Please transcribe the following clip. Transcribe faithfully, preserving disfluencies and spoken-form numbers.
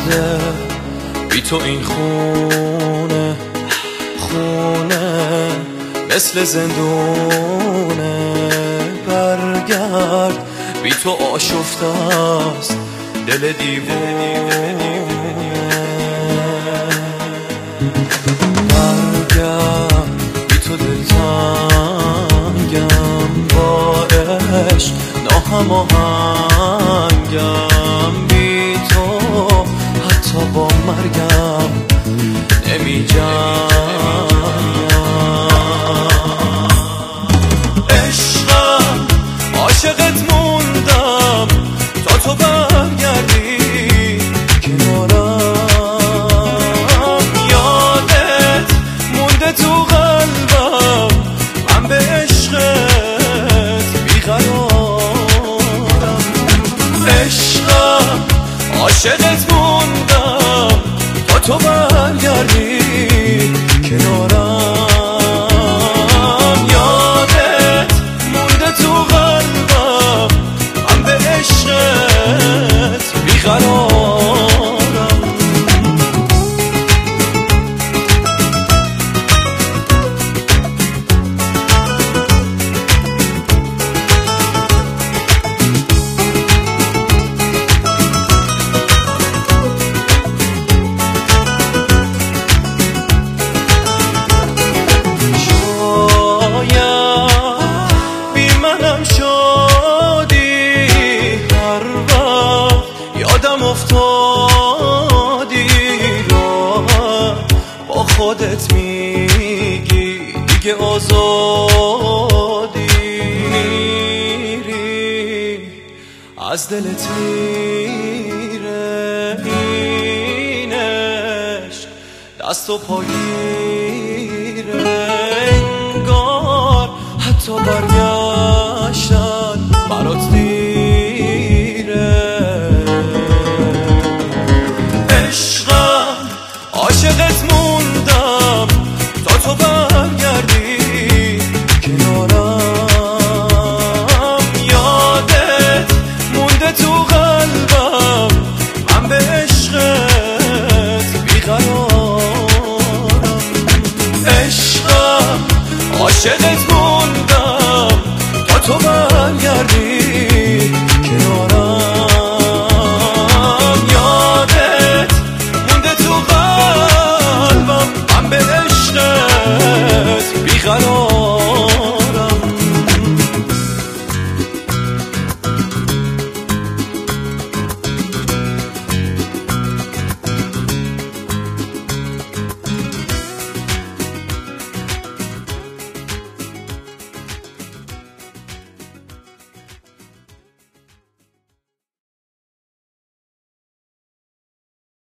شده بی تو این خونه خونه مثل زندونه. برگرد بی تو آشفته است دل دیوونه. برگرد بی تو دلتنگم با عشق ناهماهنگم. بی تو حتی با مرگم نمی جنگم. عشقم عاشقت موندم تا تو برگردی کنارم. یادت مونده تو قلبم من به عشقت بیقرارم. عشقم عاشقت موندم تا تو برگردی کنارم. یادت مونده تو قلبم من به عشقت بیقرارم. افتادی راحت با خودت میگی دیگه آزادی. میری از دل تیره این عشق دست و پاگیره. انگار حتی برگشتن برات دیره. عاشقت موندم تا تو برگردی کنارم. یادت مونده تو قلبم من به عشقت بیقرارم. عشقم عاشقت موندم تا تو برگردی